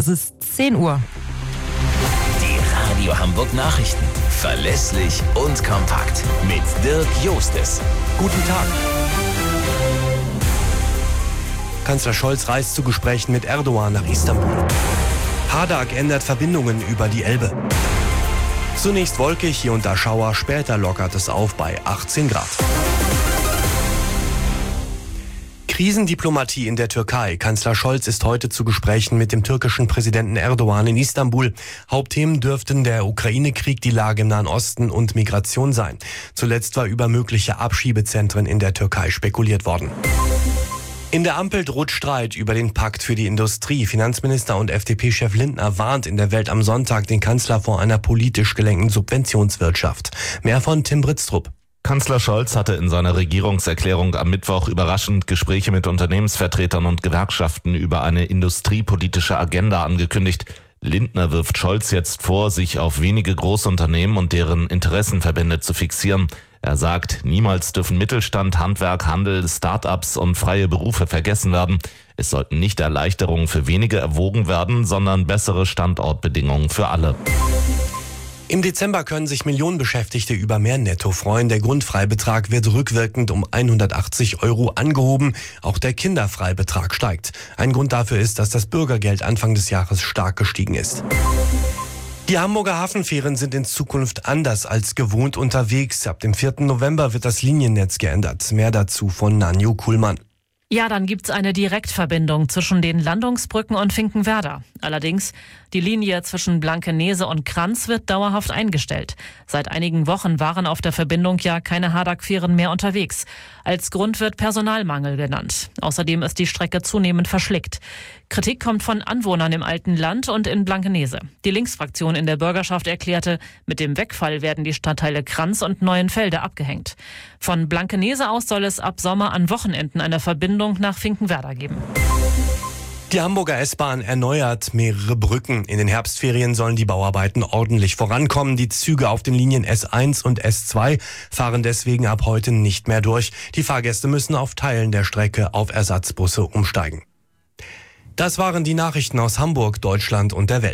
Es ist 10 Uhr. Die Radio Hamburg Nachrichten. Verlässlich und kompakt. Mit Dirk Jostes. Guten Tag. Kanzler Scholz reist zu Gesprächen mit Erdogan nach Istanbul. Hadak ändert Verbindungen über die Elbe. Zunächst wolkig, hier und da Schauer, später lockert es auf bei 18 Grad. Krisendiplomatie in der Türkei. Kanzler Scholz ist heute zu Gesprächen mit dem türkischen Präsidenten Erdogan in Istanbul. Hauptthemen dürften der Ukraine-Krieg, die Lage im Nahen Osten und Migration sein. Zuletzt war über mögliche Abschiebezentren in der Türkei spekuliert worden. In der Ampel droht Streit über den Pakt für die Industrie. Finanzminister und FDP-Chef Lindner warnt in der Welt am Sonntag den Kanzler vor einer politisch gelenkten Subventionswirtschaft. Mehr von Tim Britztrup. Kanzler Scholz hatte in seiner Regierungserklärung am Mittwoch überraschend Gespräche mit Unternehmensvertretern und Gewerkschaften über eine industriepolitische Agenda angekündigt. Lindner wirft Scholz jetzt vor, sich auf wenige Großunternehmen und deren Interessenverbände zu fixieren. Er sagt, niemals dürfen Mittelstand, Handwerk, Handel, Start-ups und freie Berufe vergessen werden. Es sollten nicht Erleichterungen für wenige erwogen werden, sondern bessere Standortbedingungen für alle. Im Dezember können sich Millionen Beschäftigte über mehr Netto freuen. Der Grundfreibetrag wird rückwirkend um 180 € angehoben. Auch der Kinderfreibetrag steigt. Ein Grund dafür ist, dass das Bürgergeld Anfang des Jahres stark gestiegen ist. Die Hamburger Hafenfähren sind in Zukunft anders als gewohnt unterwegs. Ab dem 4. November wird das Liniennetz geändert. Mehr dazu von Nanju Kuhlmann. Ja, dann gibt's eine Direktverbindung zwischen den Landungsbrücken und Finkenwerder. Allerdings, die Linie zwischen Blankenese und Kranz wird dauerhaft eingestellt. Seit einigen Wochen waren auf der Verbindung ja keine Hadak-Fähren mehr unterwegs. Als Grund wird Personalmangel genannt. Außerdem ist die Strecke zunehmend verschlickt. Kritik kommt von Anwohnern im alten Land und in Blankenese. Die Linksfraktion in der Bürgerschaft erklärte, mit dem Wegfall werden die Stadtteile Kranz und Neuenfelde abgehängt. Von Blankenese aus soll es ab Sommer an Wochenenden eine Verbindung nach Finkenwerder geben. Die Hamburger S-Bahn erneuert mehrere Brücken. In den Herbstferien sollen die Bauarbeiten ordentlich vorankommen. Die Züge auf den Linien S1 und S2 fahren deswegen ab heute nicht mehr durch. Die Fahrgäste müssen auf Teilen der Strecke auf Ersatzbusse umsteigen. Das waren die Nachrichten aus Hamburg, Deutschland und der Welt.